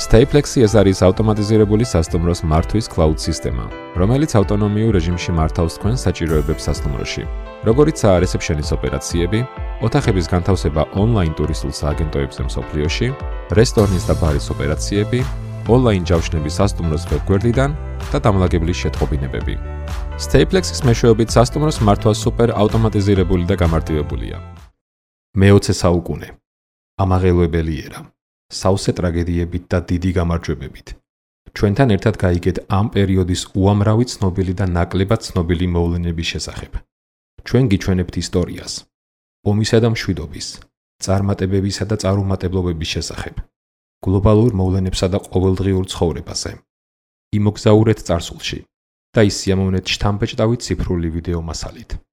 Staplex-ი ეს არის ავტომატიზირებული სასტუმროს მართვის cloud სისტემა, რომელიც ავტონომიურ რეჟიმში მართავს თქვენ საჭიროებებს სასტუმროში. როგორიცაა რეცეფშენის ოპერაციები, ოთახების განთავსება ონლაინ ტურისტულ სააგენტოებზე მსოფლიოში, რესტორნის და ბარის ოპერაციები, ონლაინ ჯავშნები სასტუმროს ვებგვერდიდან და დამლაგებლის შეტყობინებები. Staplex-ის მეშვეობით სასტუმროს მართვა სუპერ ავტომატიზირებული და გამარტივებულია. მე-20 საუკუნე. ამაღელვებელი ერა. სავსე ტრაგედიებით და დიდი გამარჯვებებით. ჩვენთან ერთად გაიგეთ ამ პერიოდის უამრავი ცნობილი და ნაკლებად ცნობილი მოვლენების შესახებ. ჩვენ გიჩვენებთ ისტორიას, ომისა და მშვიდობის, წარმატებებისა და წარუმატებლობების შესახებ, გლობალურ მოვლენებსა და ყოველდღიურ ცხოვრებაზე. იმოგზაურეთ წარსულში და ისიამოვნეთ შთამბეჭდავი ციფრული ვიდეო მასალით.